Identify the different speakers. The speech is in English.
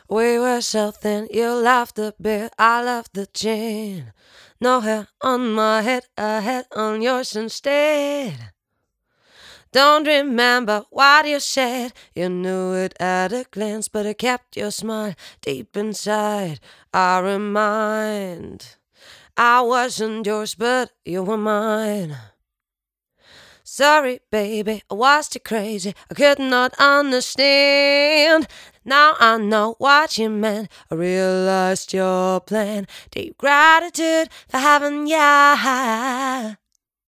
Speaker 1: We were so thin, you loved the beer, I loved the gin. No hair on my head, a head on yours instead. Don't remember what you said, you knew it at a glance, but it kept your smile deep inside. I remind, I wasn't yours, but you were mine. Sorry, baby, I was too crazy, I could not understand. Now I know what you meant, I realized your plan. Deep gratitude for having ya.